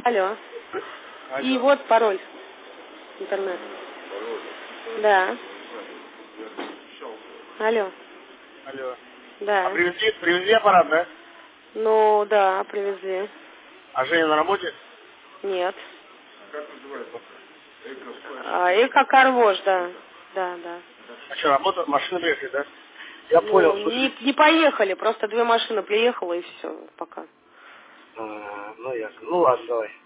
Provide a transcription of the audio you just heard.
Алло. Алло. И вот пароль. Интернет. Да. Алло. Алло. Да. А привезли аппарат, да? Ну, да, привезли. А Женя на работе? Нет. Как называется? Эко-карвош, да. Да. А что, работа, машины приехали, да? Я понял, Ну, слушай. не поехали, просто 2 машины приехало и все, пока. Ну ясно. Ну ладно, давай.